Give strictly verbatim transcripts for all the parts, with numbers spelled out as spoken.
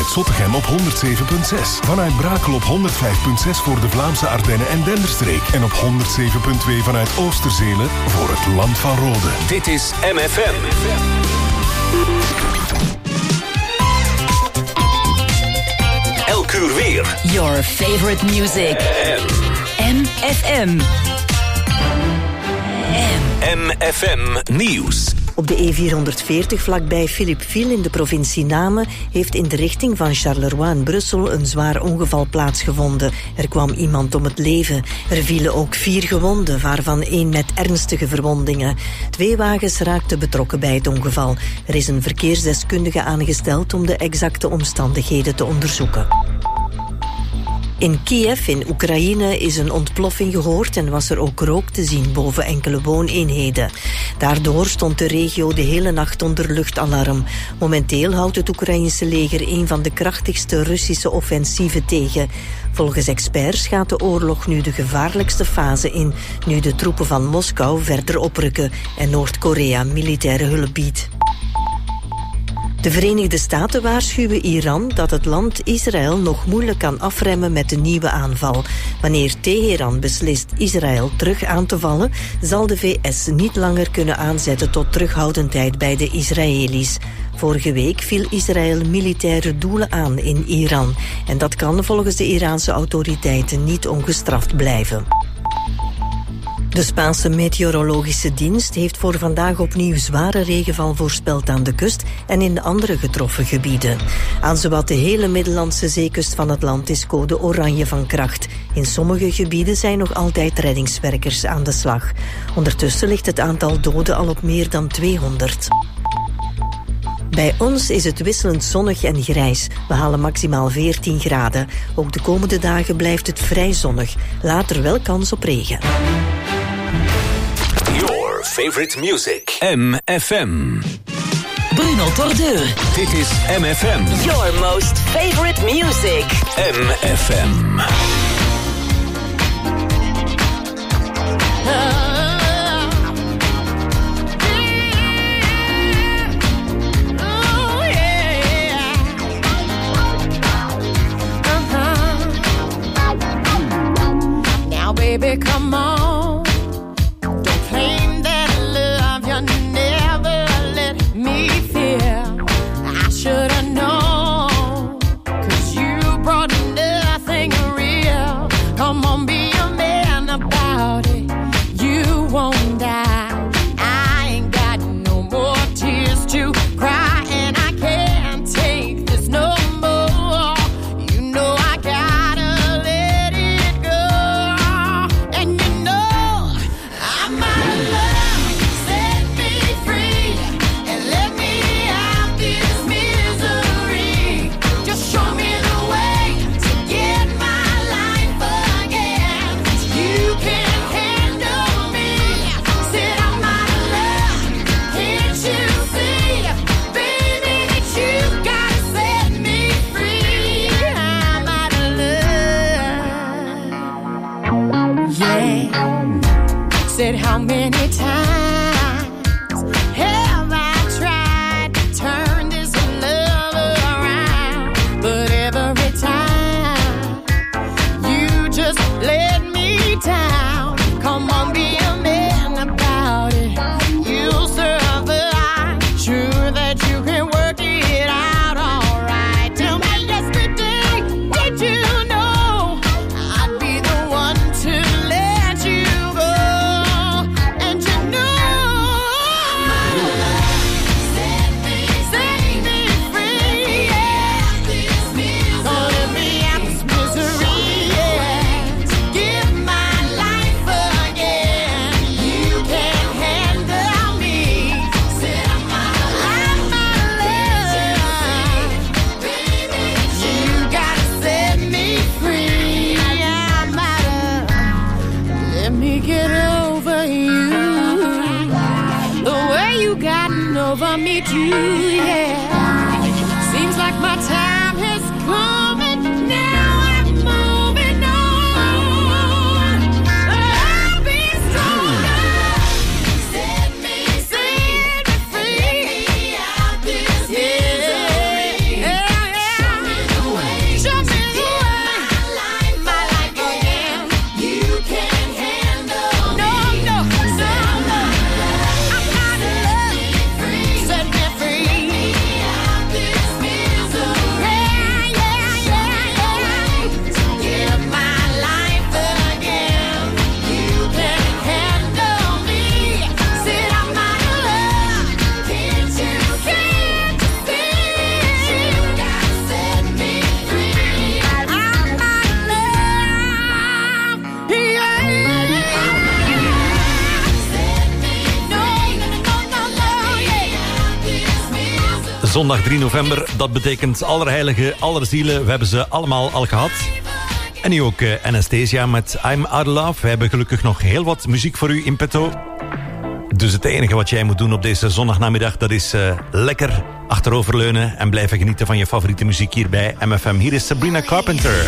vanuit Zottegem op honderd zeven komma zes. Vanuit Brakel op honderd vijf komma zes voor de Vlaamse Ardennen en Denderstreek. En op honderd zeven komma twee vanuit Oosterzelen voor het Land van Rode. Dit is M F M. Elk uur weer. Your favorite music. M F M. M F M Nieuws. Op de E vierhonderdveertig vlakbij Philippeville in de provincie Namen heeft in de richting van Charleroi en Brussel een zwaar ongeval plaatsgevonden. Er kwam iemand om het leven. Er vielen ook vier gewonden, waarvan één met ernstige verwondingen. Twee wagens raakten betrokken bij het ongeval. Er is een verkeersdeskundige aangesteld om de exacte omstandigheden te onderzoeken. In Kiev in Oekraïne is een ontploffing gehoord en was er ook rook te zien boven enkele wooneenheden. Daardoor stond de regio de hele nacht onder luchtalarm. Momenteel houdt het Oekraïense leger een van de krachtigste Russische offensieven tegen. Volgens experts gaat de oorlog nu de gevaarlijkste fase in, nu de troepen van Moskou verder oprukken en Noord-Korea militaire hulp biedt. De Verenigde Staten waarschuwen Iran dat het land Israël nog moeilijk kan afremmen met de nieuwe aanval. Wanneer Teheran beslist Israël terug aan te vallen, zal de V S niet langer kunnen aanzetten tot terughoudendheid bij de Israëli's. Vorige week viel Israël militaire doelen aan in Iran. En dat kan volgens de Iraanse autoriteiten niet ongestraft blijven. De Spaanse meteorologische dienst heeft voor vandaag opnieuw zware regenval voorspeld aan de kust en in de andere getroffen gebieden. Aan zowat de hele Middellandse zeekust van het land is code oranje van kracht. In sommige gebieden zijn nog altijd reddingswerkers aan de slag. Ondertussen ligt het aantal doden al op meer dan tweehonderd. Bij ons is het wisselend zonnig en grijs. We halen maximaal veertien graden. Ook de komende dagen blijft het vrij zonnig. Later wel kans op regen. Your favorite music. M F M. Bruno Tordeur. Dit is M F M. Your most favorite music. M F M. Baby, come on. Don't claim that love you never let me feel. I should have known, 'cause you brought nothing real. Come on, be a man about it. You Zondag drie november, dat betekent Allerheilige, Allerzielen. We hebben ze allemaal al gehad. En nu ook uh, Anastasia met I'm Out of Love. We hebben gelukkig nog heel wat muziek voor u in petto. Dus het enige wat jij moet doen op deze zondagnamiddag, dat is uh, lekker achteroverleunen en blijven genieten van je favoriete muziek hier bij M F M. Hier is Sabrina Carpenter.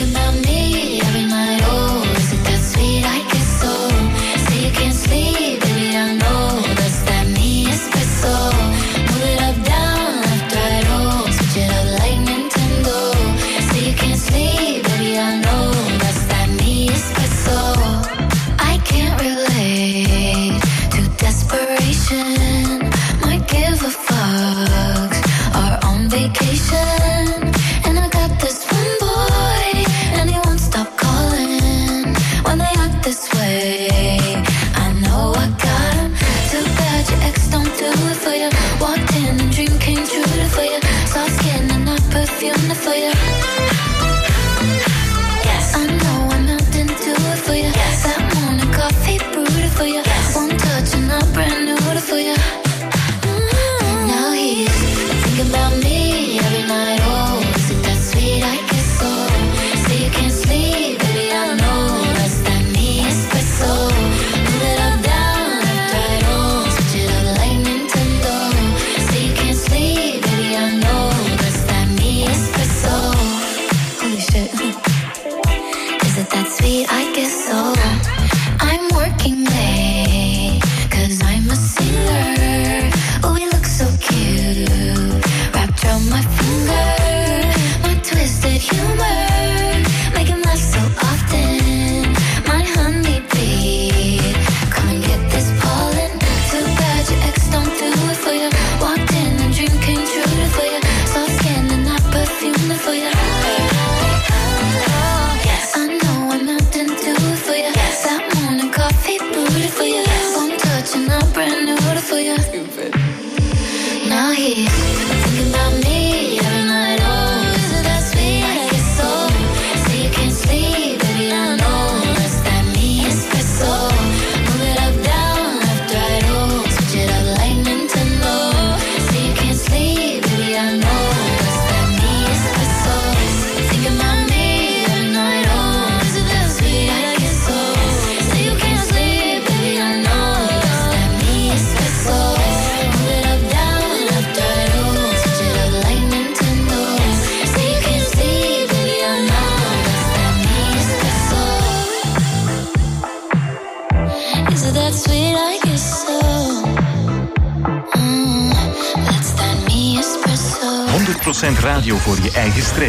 honderd procent radio voor je eigen streek.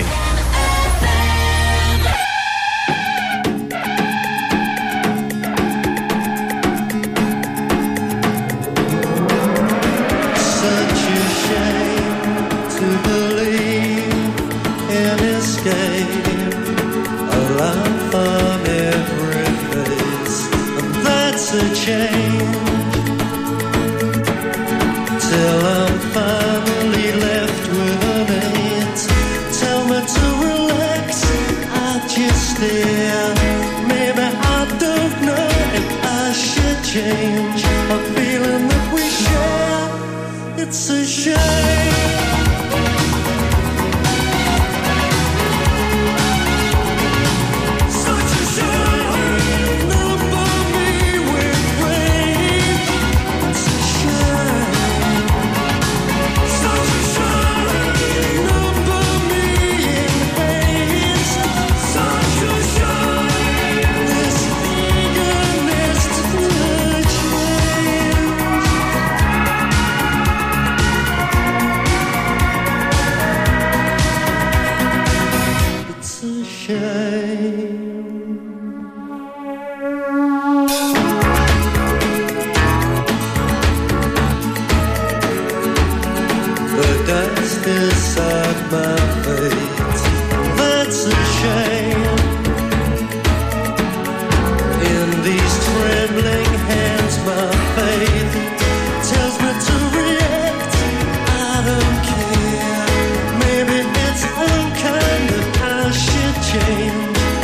Change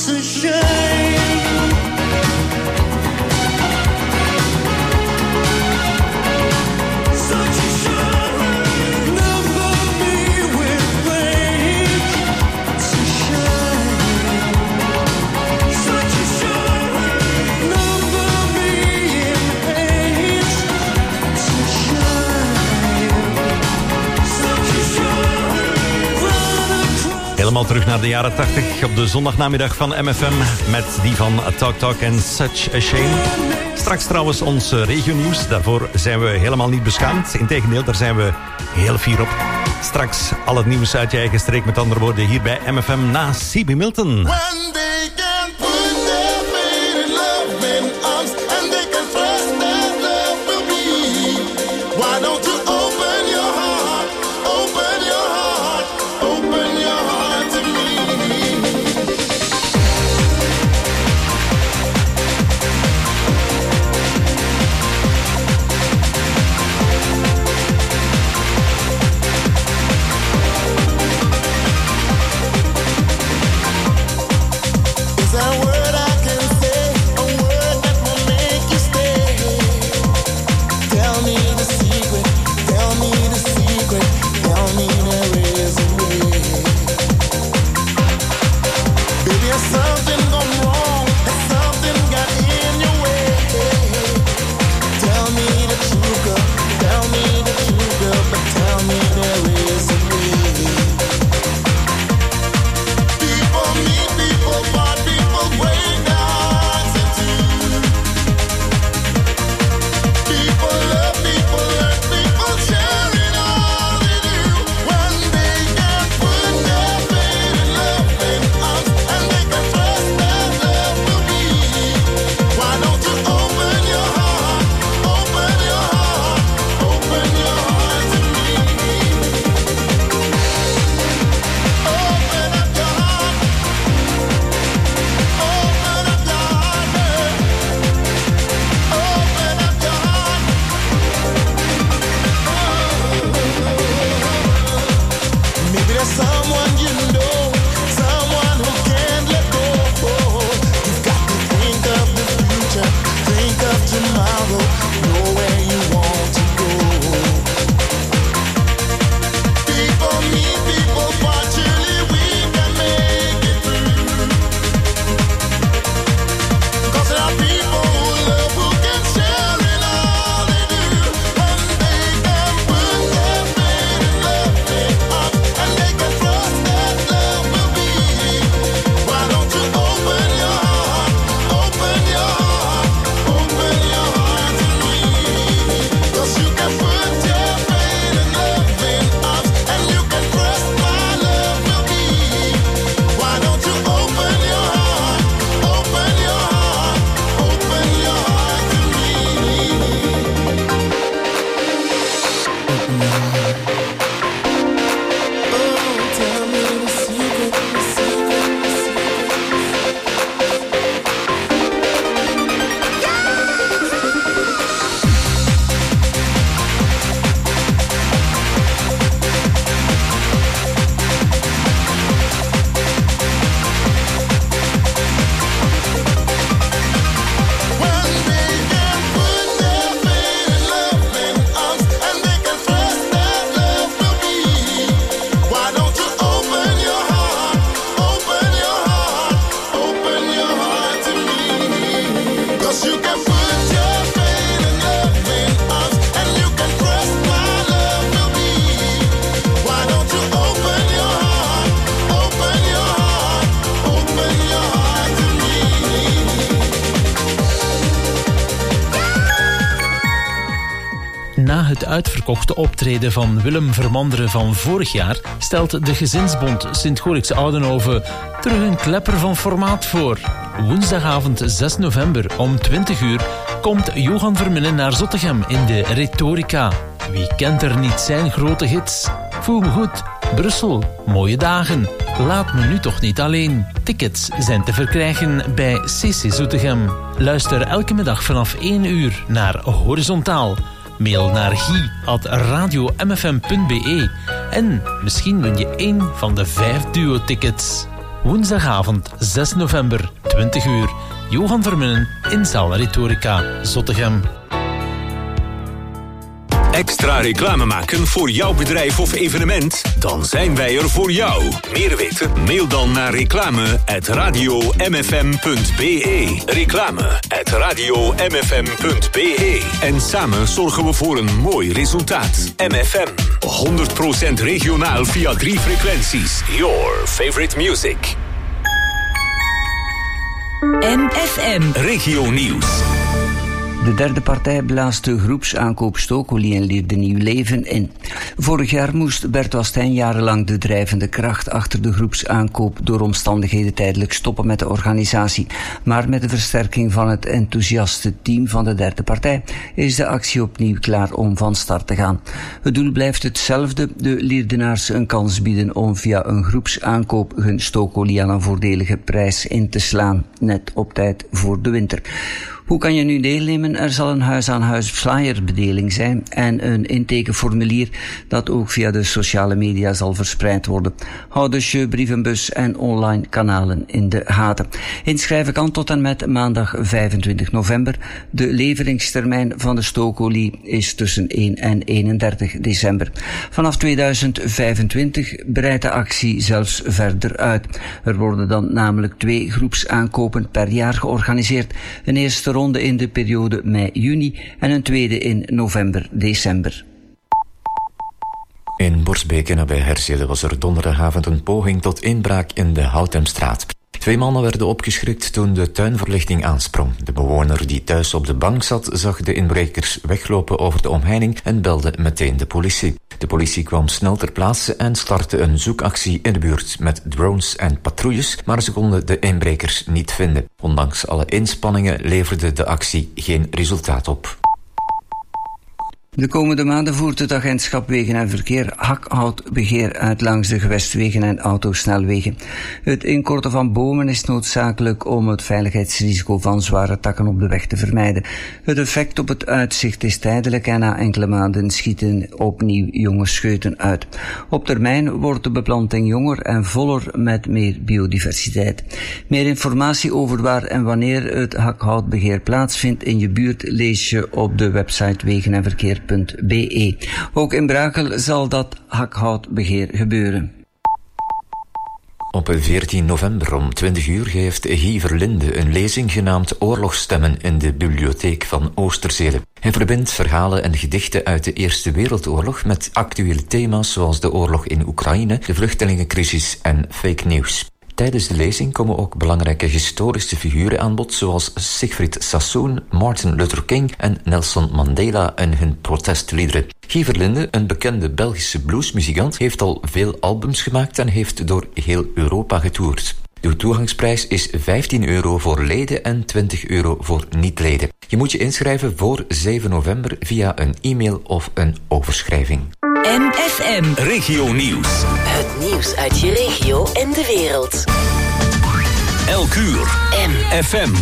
Helemaal terug naar de jaren tachtig op de zondagnamiddag van M F M met die van Talk Talk en Such a Shame. Straks trouwens ons regionieuws. Daarvoor zijn we helemaal niet beschaamd. Integendeel, daar zijn we heel fier op. Straks al het nieuws uit je eigen streek, met andere woorden, hier bij M F M na C B Milton. Na het uitverkochte optreden van Willem Vermanderen van vorig jaar stelt de Gezinsbond Sint-Gorix Oudenhoven terug een klepper van formaat voor. Woensdagavond zes november om twintig uur komt Johan Verminnen naar Zottegem in de Rhetorica. Wie kent er niet zijn grote hits? Voel me goed, Brussel, mooie dagen. Laat me nu toch niet alleen. Tickets zijn te verkrijgen bij C C Zottegem. Luister elke middag vanaf één uur naar Horizontaal. Mail naar guy at radio m f m punt b e en misschien win je één van de vijf duo-tickets. Woensdagavond zes november, twintig uur. Johan Verminnen in Zaal Rhetorica, Zottegem. Extra reclame maken voor jouw bedrijf of evenement? Dan zijn wij er voor jou. Meer weten? Mail dan naar reclame at radio m f m punt b e. Reclame at radio m f m punt b e. En samen zorgen we voor een mooi resultaat. M F M, honderd procent regionaal via drie frequenties. Your favorite music. M F M. Regio Nieuws. De derde partij blaast de groepsaankoop Stokoli en leerde nieuw leven in. Vorig jaar moest Bert Wastijn jarenlang de drijvende kracht achter de groepsaankoop door omstandigheden tijdelijk stoppen met de organisatie. Maar met de versterking van het enthousiaste team van de derde partij is de actie opnieuw klaar om van start te gaan. Het doel blijft hetzelfde, de Leerdenaars een kans bieden om via een groepsaankoop hun Stokoli aan een voordelige prijs in te slaan, net op tijd voor de winter. Hoe kan je nu deelnemen? Er zal een huis-aan-huis flyerbedeling zijn en een intekenformulier dat ook via de sociale media zal verspreid worden. Houd dus je brievenbus en online kanalen in de gaten. Inschrijven kan tot en met maandag vijfentwintig november. De leveringstermijn van de Stokoli is tussen één en eenendertig december. Vanaf tweeduizend vijfentwintig breidt de actie zelfs verder uit. Er worden dan namelijk twee groepsaankopen per jaar georganiseerd. Een eerste ronde in de periode mei-juni en een tweede in november-december. In Borsbeke nabij Herzele was er donderdagavond een poging tot inbraak in de Houtemstraat. Twee mannen werden opgeschrikt toen de tuinverlichting aansprong. De bewoner die thuis op de bank zat, zag de inbrekers weglopen over de omheining en belde meteen de politie. De politie kwam snel ter plaatse en startte een zoekactie in de buurt met drones en patrouilles, maar ze konden de inbrekers niet vinden. Ondanks alle inspanningen leverde de actie geen resultaat op. De komende maanden voert het agentschap Wegen en Verkeer hakhoutbeheer uit langs de gewestwegen en autosnelwegen. Het inkorten van bomen is noodzakelijk om het veiligheidsrisico van zware takken op de weg te vermijden. Het effect op het uitzicht is tijdelijk en na enkele maanden schieten opnieuw jonge scheuten uit. Op termijn wordt de beplanting jonger en voller met meer biodiversiteit. Meer informatie over waar en wanneer het hakhoutbeheer plaatsvindt in je buurt lees je op de website wegen en verkeer punt b e. Ook in Brakel zal dat hakhoutbeheer gebeuren. Op veertien november om twintig uur geeft Guy Verlinde een lezing genaamd Oorlogsstemmen in de bibliotheek van Oosterzele. Hij verbindt verhalen en gedichten uit de Eerste Wereldoorlog met actuele thema's zoals de oorlog in Oekraïne, de vluchtelingencrisis en fake news. Tijdens de lezing komen ook belangrijke historische figuren aan bod, zoals Siegfried Sassoon, Martin Luther King en Nelson Mandela en hun protestliederen. Guy Verlinde, een bekende Belgische bluesmuzikant, heeft al veel albums gemaakt en heeft door heel Europa getoerd. De toegangsprijs is vijftien euro voor leden en twintig euro voor niet-leden. Je moet je inschrijven voor zeven november via een e-mail of een overschrijving. M F M. Regio Nieuws. Het nieuws uit je regio en de wereld. Elk uur. M F M.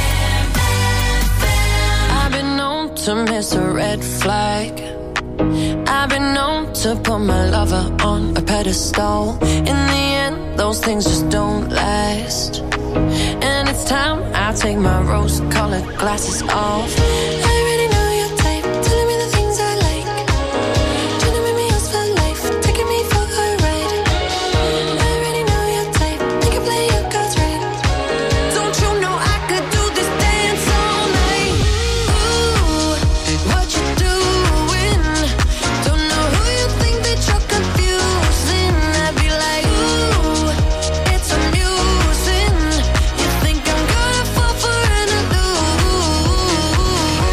I've been known to miss a red flag. I've been known to put my lover on a pedestal. In the end, those things just don't last. And it's time I take my rose-colored glasses off. I already know your type, telling me the things I like. Trying to make me yours for life, taking me for a ride. I already know your type, you can play your cards right. Don't you know I could do this dance all night? Ooh, what you doing? Don't know who you think that you're confusing. I'd be like, ooh, it's amusing. You think I'm gonna fall for an illusion?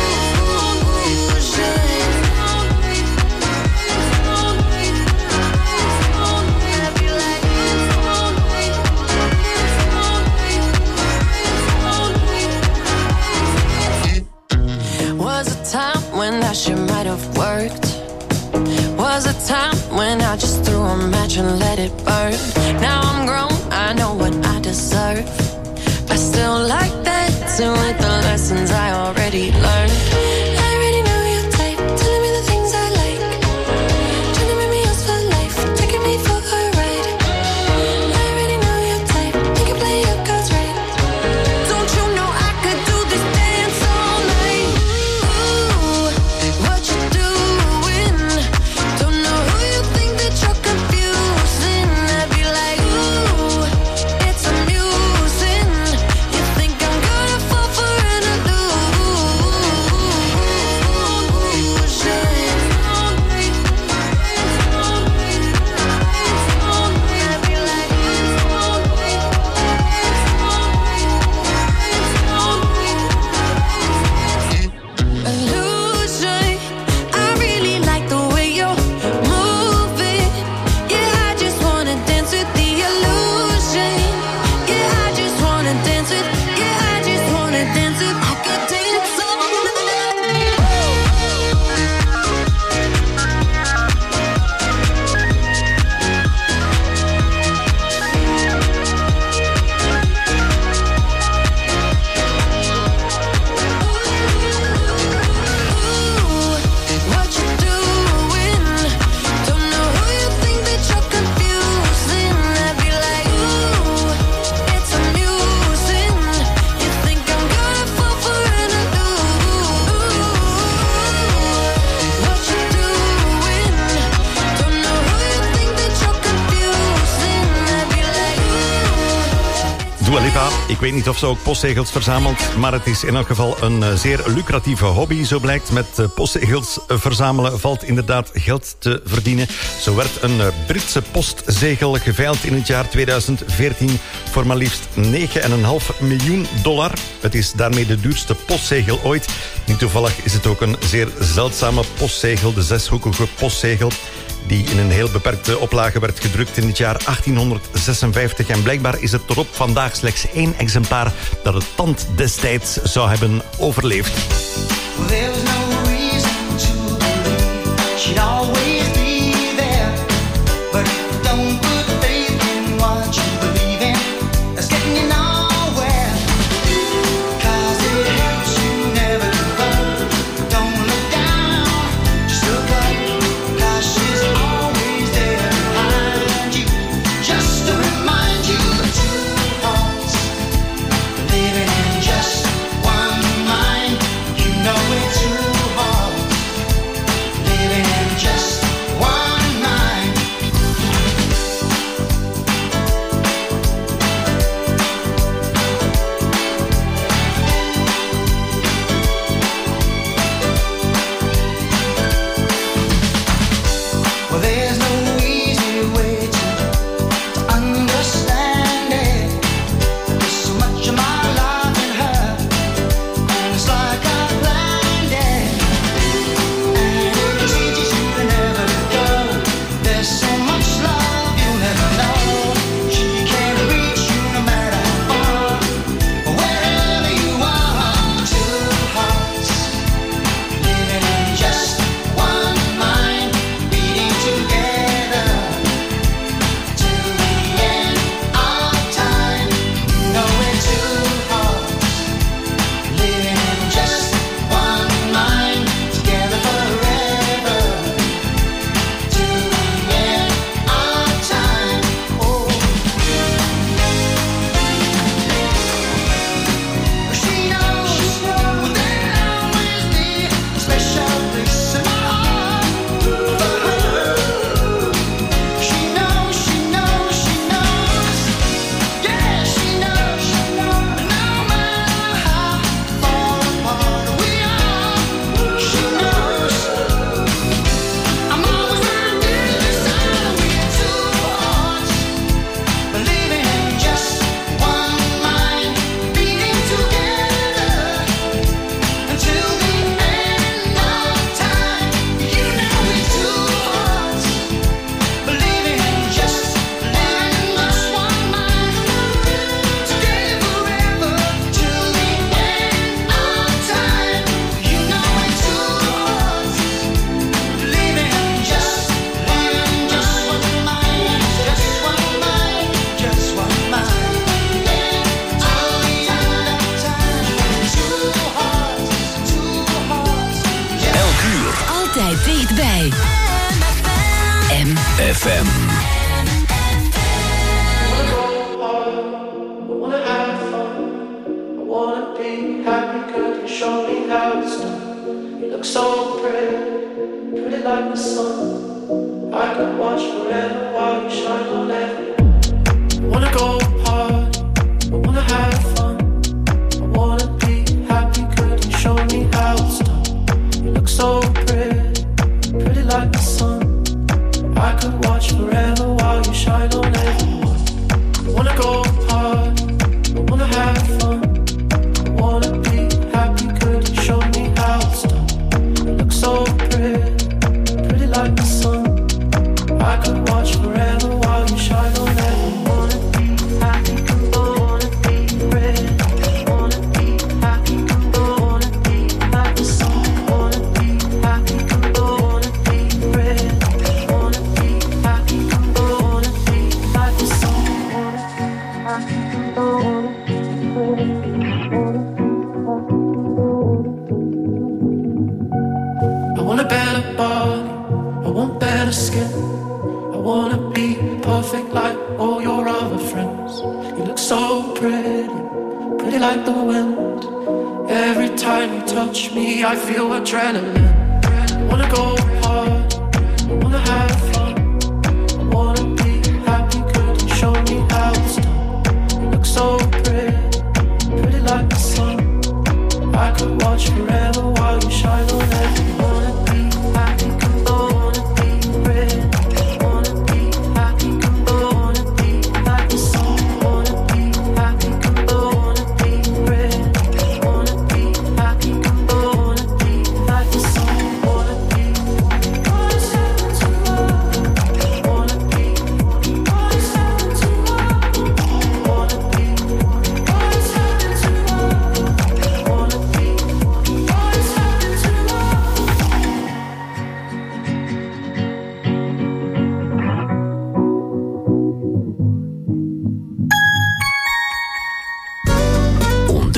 I'd be like, was a time when that shit might have worked. Was a time when I just threw a match and let it burn. Now I'm grown, I know what I deserve. I still like dancing with the lessons I already learned. I already know your type, telling me the things I like. Trying to make me yours for life, taking me for a ride. I already know your type, Ik weet niet of ze ook postzegels verzamelt, maar het is in elk geval een zeer lucratieve hobby. Zo blijkt, met postzegels verzamelen valt inderdaad geld te verdienen. Zo werd een Britse postzegel geveild in het jaar tweeduizend veertien voor maar liefst negen komma vijf miljoen dollar. Het is daarmee de duurste postzegel ooit. Niet toevallig is het ook een zeer zeldzame postzegel, de zeshoekige postzegel, die in een heel beperkte oplage werd gedrukt in het jaar achttienhonderdzesenvijftig. En blijkbaar is er tot op vandaag slechts één exemplaar dat het tand destijds zou hebben overleefd. Dichtbij. M F M. So pretty,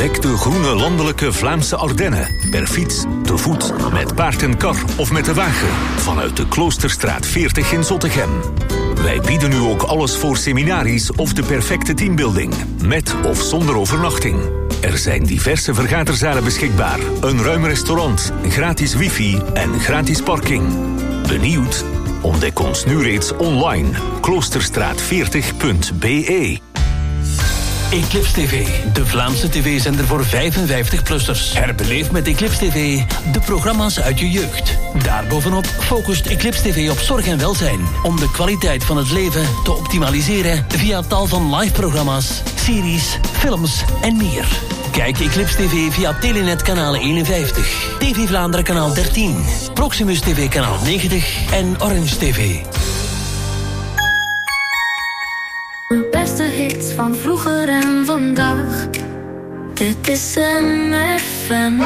Ontdek de groene landelijke Vlaamse Ardennen. Per fiets, te voet, met paard en kar of met de wagen. Vanuit de Kloosterstraat veertig in Zottegem. Wij bieden nu ook alles voor seminaries of de perfecte teambuilding. Met of zonder overnachting. Er zijn diverse vergaderzalen beschikbaar. Een ruim restaurant, gratis wifi en gratis parking. Benieuwd? Ontdek ons nu reeds online. kloosterstraat veertig punt b e. Eclipse T V, de Vlaamse tv-zender voor vijfenvijftig-plussers. Herbeleef met Eclipse T V de programma's uit je jeugd. Daarbovenop focust Eclipse T V op zorg en welzijn. Om de kwaliteit van het leven te optimaliseren via tal van live-programma's, series, films en meer. Kijk Eclipse T V via Telenet kanaal eenenvijftig, T V Vlaanderen kanaal dertien, Proximus T V kanaal negentig en Orange T V. De beste hits van vroeger en vandaag. Dit is M F M.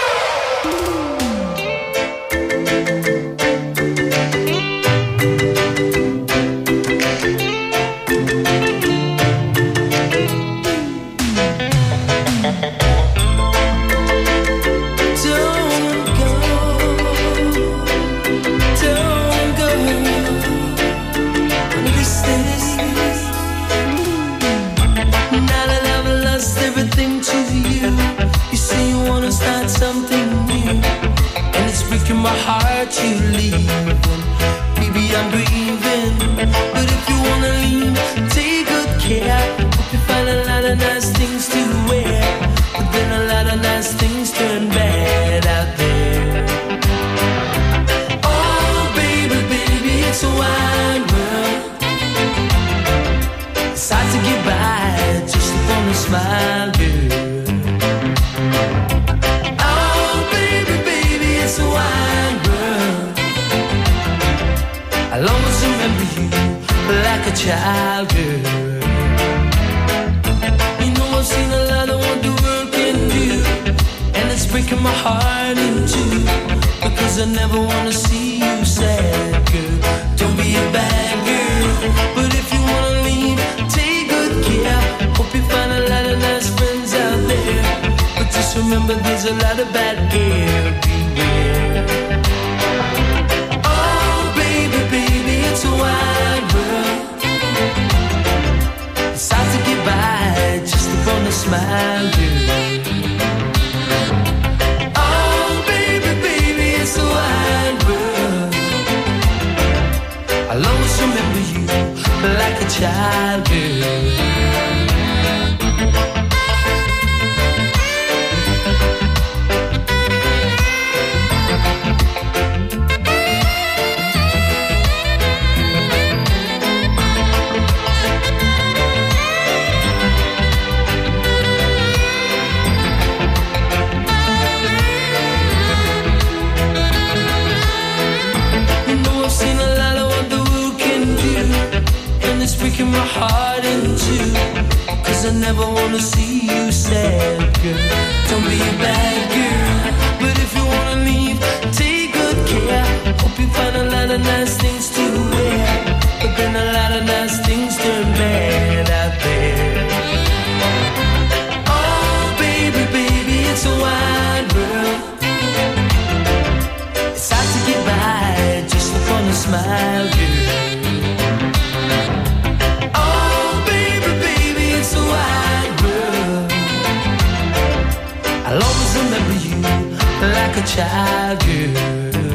My heart you leaving, baby I'm grieving. But if you wanna leave, take good care. Hope you find a lot of nice things to wear. But then a lot of nice things turn bad out there. Oh baby, baby, it's a wide world. It's hard to get by just upon a smile, girl. Oh baby, baby, it's a wide. I'll always remember you like a child, girl. You know I've seen a lot of what the world can do, and it's breaking my heart in two, because I never wanna see you sad, girl. Don't be a bad girl, but if you wanna leave, take good care. Hope you find a lot of nice friends out there, but just remember there's a lot of bad air, beware. It's a wide world. It's hard to get by just upon a smile, girl. Oh, baby, baby, it's a wide world. I'll always remember you like a child, girl. It's breaking my heart in two, cause I never wanna see you sad, girl. Don't be a bad girl, but if you wanna leave, take good care. Hope you find a lot of nice things to wear, but then a lot of nice things turn bad out there. Oh baby, baby, it's a wide world. It's hard to get by just upon a smile, girl. I'll always remember you like a child, girl.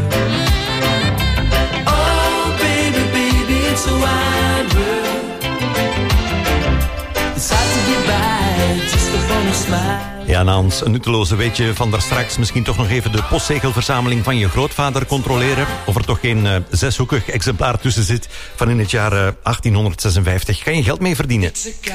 Oh, baby, baby, it's a wide world. It's hard to get by just upon a smile. Ja, na ons een nutteloze weetje van daar straks misschien toch nog even de postzegelverzameling van je grootvader controleren. Of er toch geen uh, zeshoekig exemplaar tussen zit van in het jaar uh, achttienhonderdzesenvijftig. Kan je geld mee verdienen?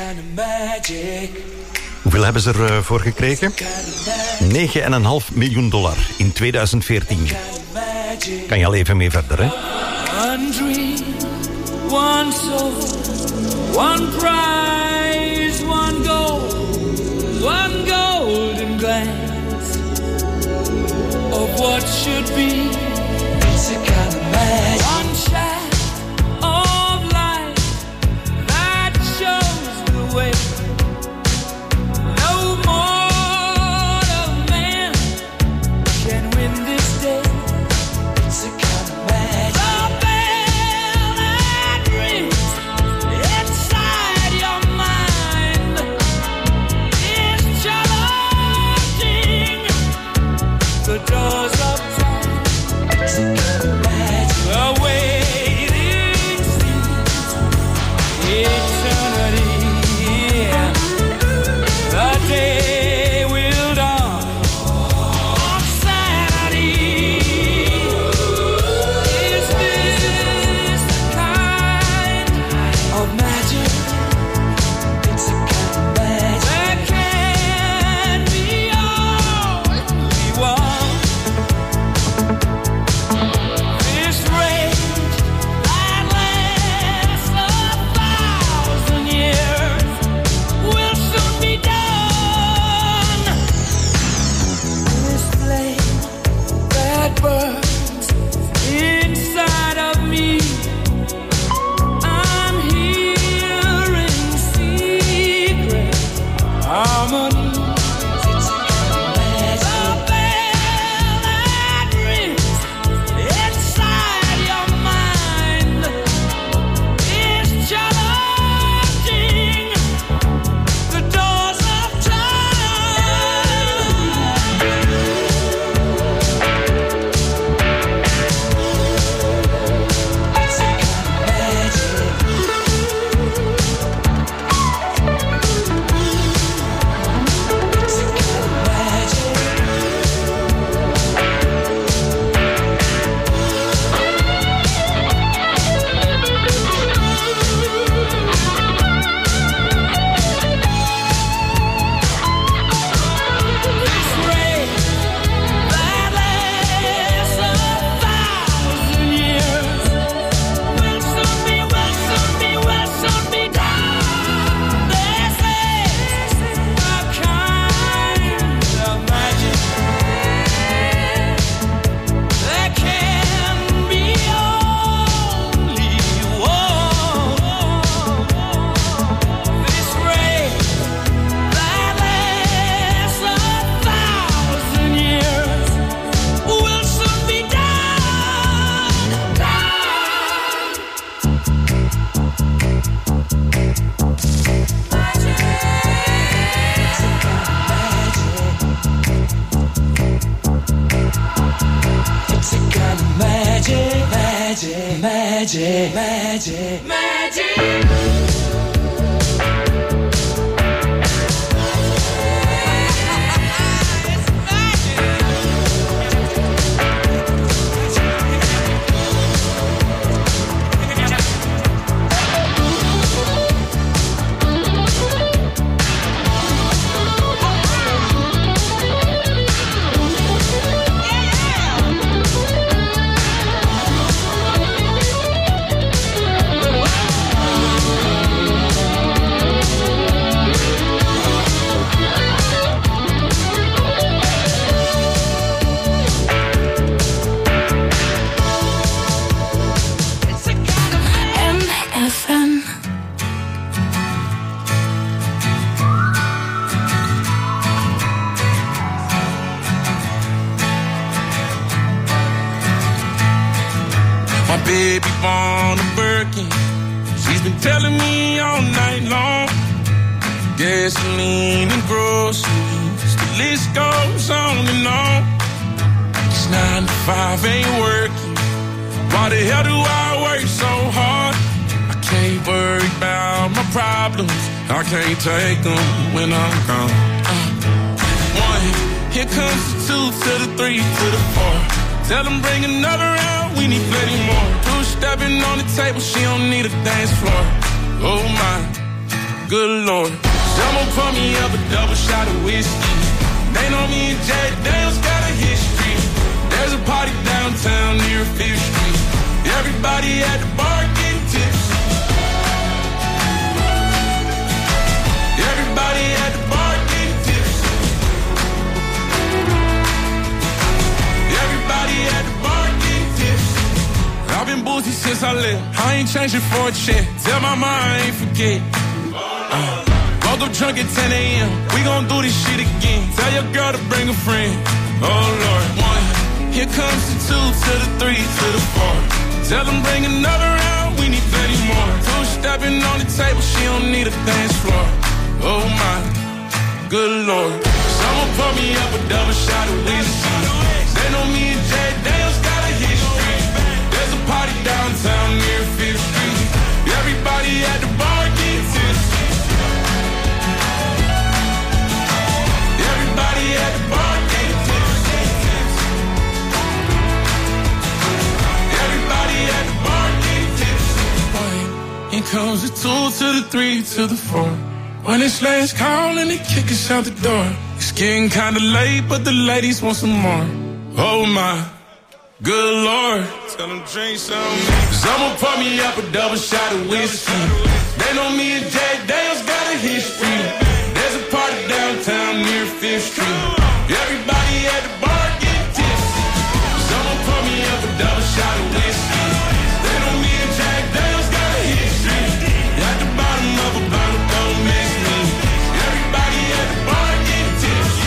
Hoeveel hebben ze ervoor uh, voor gekregen? negen komma vijf miljoen dollar in tweeduizend veertien. Kan je al even mee verder, hè? One dream, one soul, one prize, one goal, one golden glance of what should be. It's a kind of magic. One shaft of light that shows the way. No more magic, magic, magic, magic. Baby born a Birkin. She's been telling me all night long. Gasoline and groceries, the list goes on and on. It's nine to five ain't working. Why the hell do I work so hard? I can't worry about my problems. I can't take them when I'm gone. Uh, one, here comes the two to the three to the four. Tell them bring another round, we need plenty more. Two stepping on the table, she don't need a dance floor. Oh my, good lord. Someone pour me up a double shot of whiskey. They know me and Jack Daniels got a history. There's a party downtown near Fifth Street. Everybody at the bar getting tipsy. Everybody at the bar getting tipsy. Everybody at the bar getting tipsy. I've been boozy since I left. I ain't changing for a check. Tell my mom I ain't forget. Uh, woke up drunk at ten a.m. We gon' do this shit again. Tell your girl to bring a friend. Oh Lord, one. Here comes the two to the three to the four. Tell them bring another round. We need plenty more. Two stepping on the table. She don't need a dance floor. Oh my, good lord. Someone pour me up a double shot of whiskey. They know me and Jack Daniels got a history. There's a party downtown near Fifth Street. Everybody at the bar getting tipsy. Everybody at the bar getting tipsy. Everybody at the bar getting tipsy. Here comes the two to the three to the four. When it's last call and they kick us out the door. It's getting kinda late, but the ladies want some more. Oh my, good lord. Tell them drink some. Someone pour me up a double shot of whiskey. They know me and Jack Daniels got a history. There's a party downtown near Fifth Street. Everybody at the bar getting tipsy. Someone pour me up a double shot of whiskey. They know me and Jack Daniels got a history. At the bottom of a bottle, don't miss me. Everybody at the bar getting tipsy.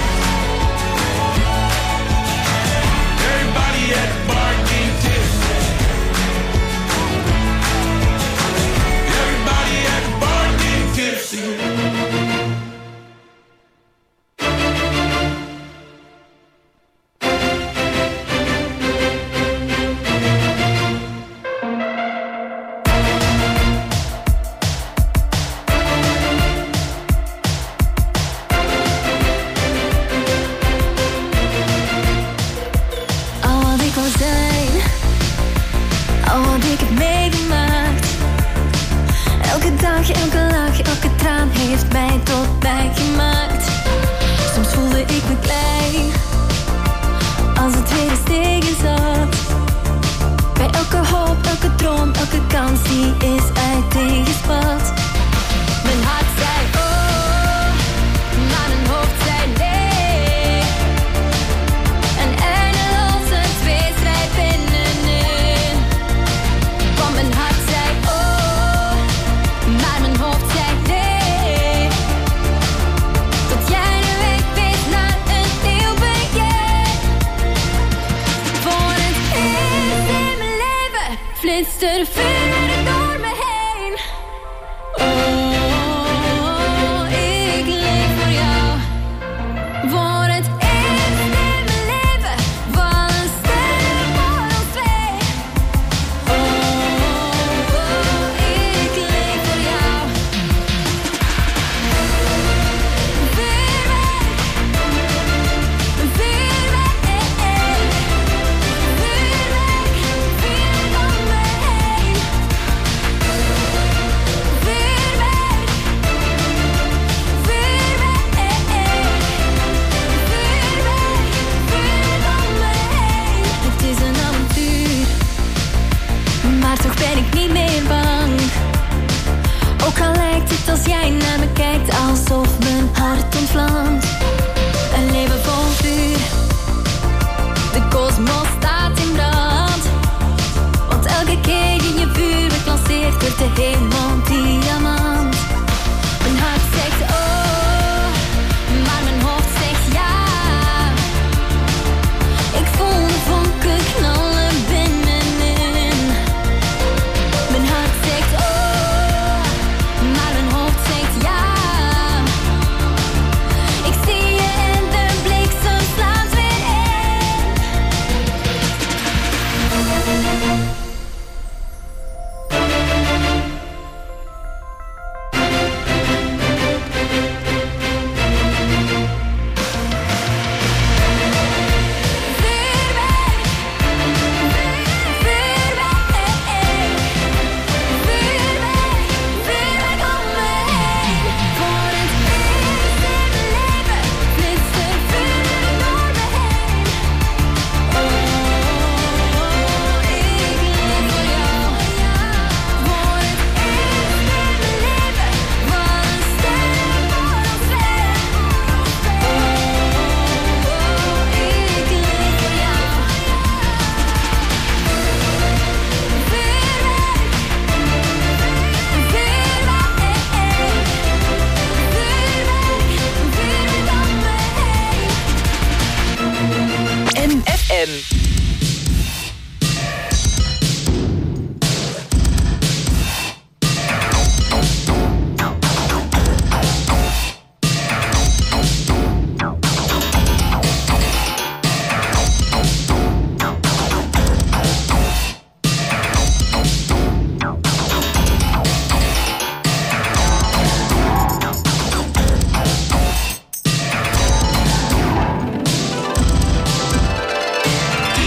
Everybody at the bar getting tipsy. Everybody at the bar getting tipsy. Elke lach, elke traan heeft mij tot mij gemaakt. Soms voelde ik me klein, als het weer eens tegen zat. Bij elke hoop, elke droom, elke kans die is uiteengespat. Mijn hart zei oh, maar mijn hoofd zei nee. Een eindeloze tweestrijd binnenin. Want mijn hart zei oh, maar mijn hoofd zei nee. Tot jij de weg wees naar een nieuw begin. Voor het eerst in mijn leven flitst er vuur door me heen. Oh, ik leef voor jou. Voor het eerst in mijn leven vallen sterren voor ons twee. M. Do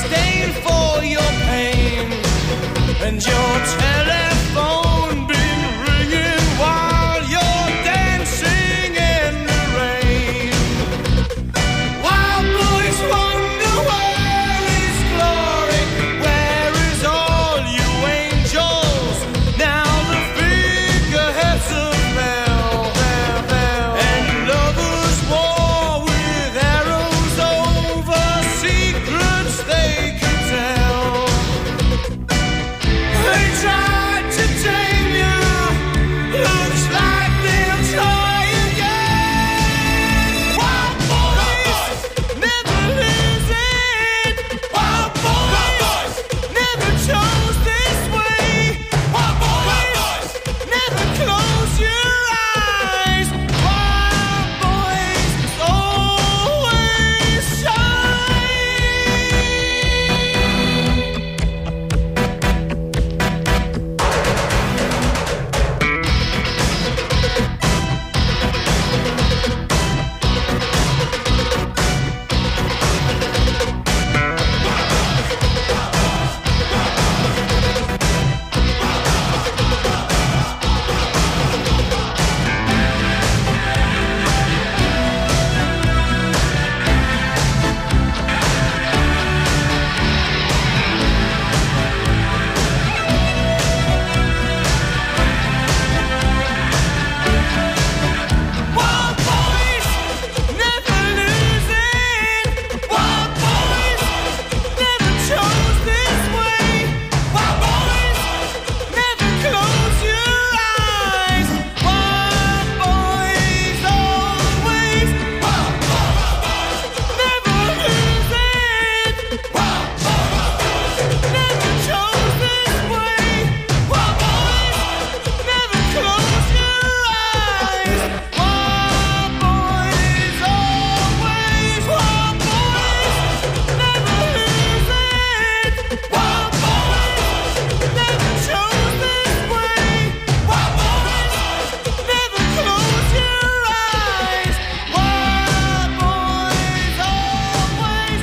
disdain for your pain, and your telephone been ringing while you're dancing in the rain. Wild boys wonder where is glory, where is all you angels? Now the figureheads of hell, and lovers war with arrows over secrets they can tell. They tried to tame you, looks like they'll try again. Wild boys never lose it. Wild boys never chose this way. Wild boys never close your eyes. Wild boys always shine. Wild boys never lose it. Wild boys never chose this way. Wild boys never close your eyes. Wild boys always. Wild boys never lose it. Wild boys never chose this way. Wild boys never close your eyes. Wild boys always. Wild boys never lose it. Wild boys never chose this way. Wild boys never close your eyes. Wild boys always.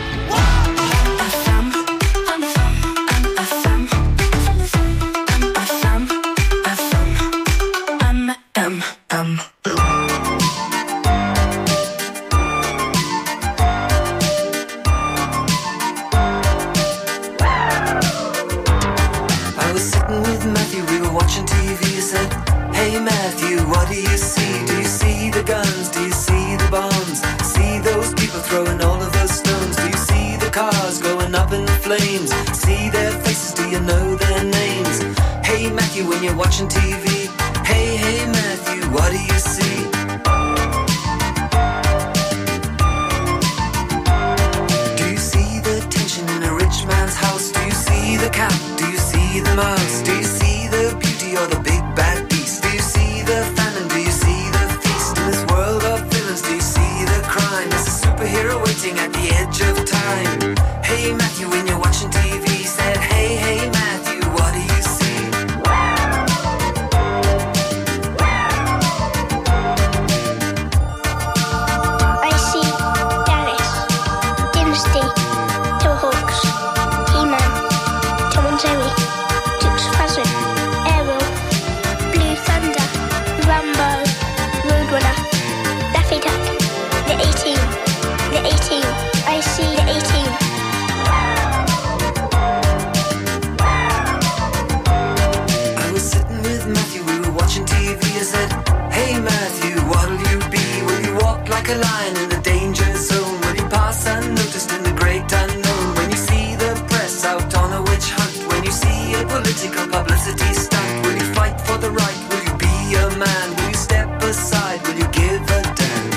I was sitting with Matthew, we were watching T V. I said, hey Matthew, what do you see? Do you see the guns? Do you see the bombs? See those people throwing all of those stones? Do you see the cars going up in flames? See their faces, do you know their names? Hey Matthew, when you're watching T V, hey, hey Matthew, what do you see? Do you see the tension in a rich man's house? Do you see the cat? Do you see the mouse? Do you see the beauty or the big bad beast? Do you see the famine? Do you see the feast? In this world of villains, do you see the crime? There's a superhero waiting at the edge of time. Hey Matthew, when you're watching T V, said, hey, hey Matthew, what do you see? I see Darius, Dynasty, Towhawks, He-Man, Tom and Jerry, Dukes of Hazzard, Arrow, Blue Thunder, Rambo, Roadrunner, Daffy Duck, the A-Team, the A-Team. I see the A-Team. I was sitting with Matthew, we were watching T V. I said, hey Matthew, what'll you be? Will you walk like a lion in the danger zone? Will you pass unnoticed in the great unknown? When you see the press out on a witch hunt, when you see a political publicity stunt, will you fight for the right? Will you be a man? Will you step aside? Will you give a damn?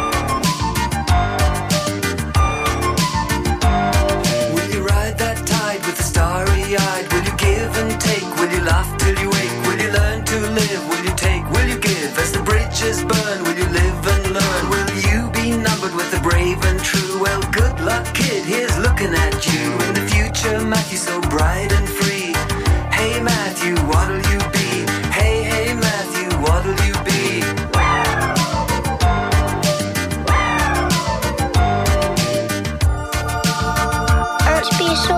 Will you ride that tide with the starry-eyed? Will you give and take? Will you laugh till you wake? Will you learn to live? Will you take? Will you give? As the bridges burn, will you live and learn? Will you be numbered with the brave and true? Well, good luck, kid, here's looking at you. In the future, Matthew, so bright and free. Hey Matthew, what'll you be? Hey, hey Matthew, what'll you be? I want to be a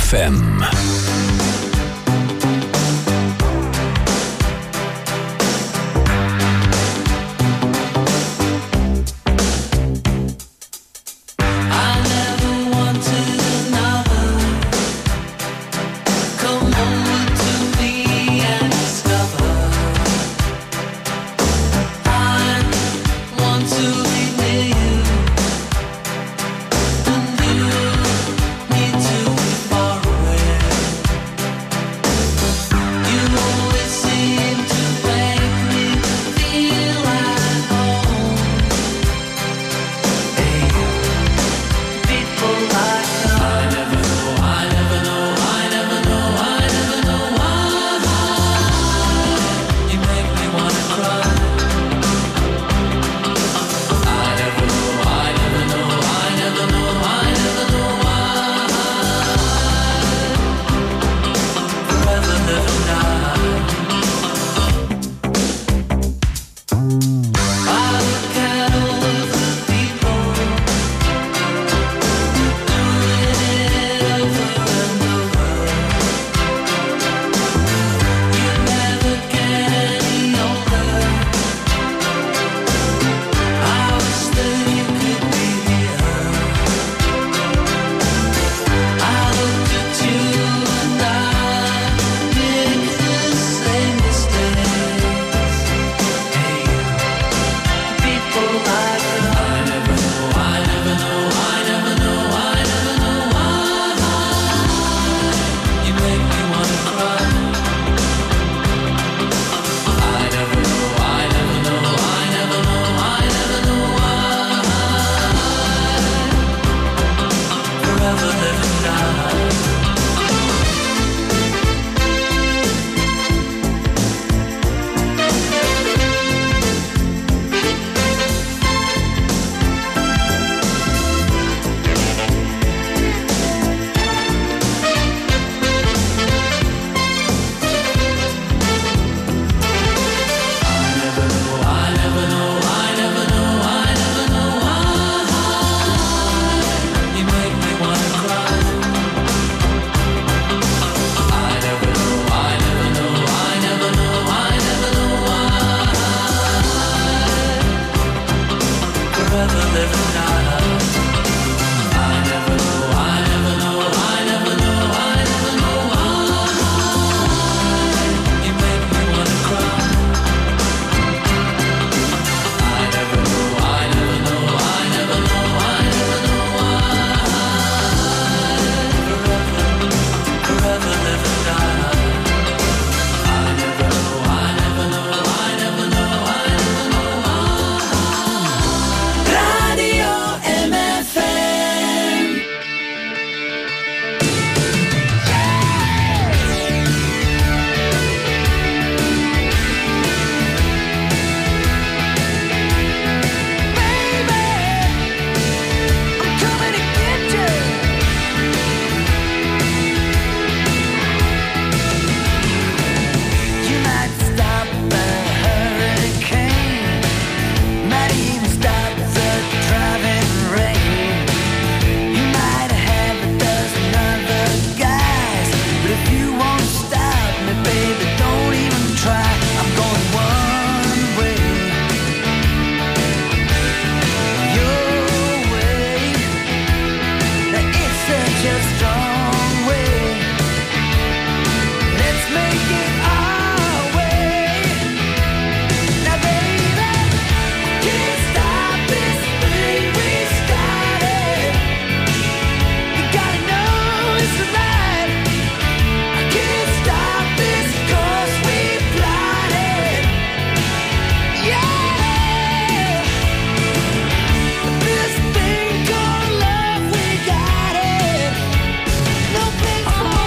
F M.